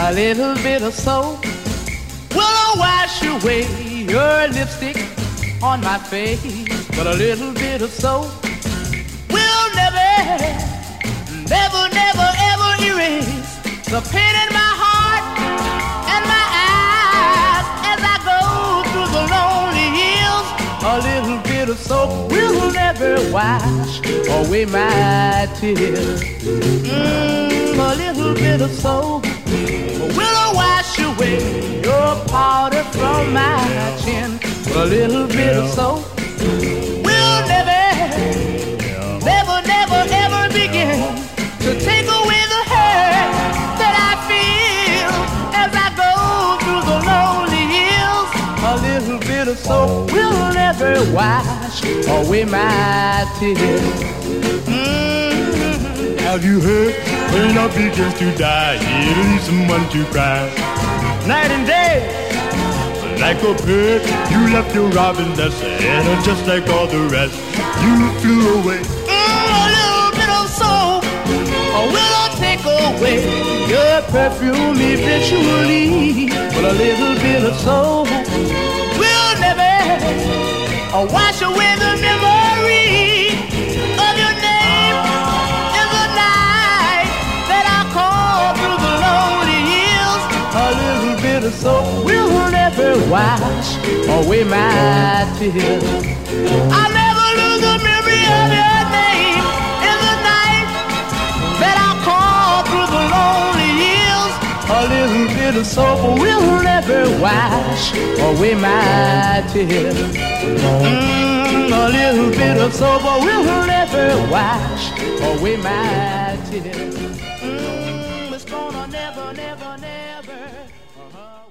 A little bit of soap will wash away your lipstick on my face. But a little bit of soap will never, never, never, ever erase the pain in my heart and my eyes as I go through the lonely hills. A little bit of soap will never wash away my tears. A little bit of soap will wash away your powder from my chin. A little bit of soap will never, never, never, ever begin to take away the hurt that I feel as I go through the lonely hills. A little bit of soap will never wash away my tears. Have you heard? When love begins to die, it leaves someone to cry. Night and day, like a bird, you left your robin nest, and just like all the rest, you flew away. A little bit of soap will take away your perfume eventually. But a little bit of soap will never wash away the memory of your name in the night that I call through the lonely hills. A little bit of soap will never wash away my tears. I'll never lose the memory of your name in the night that I call through the lonely hills. A little bit of soap will never wash away my tears. A little bit of soap will never wash away my tears. It's gonna never, never, never.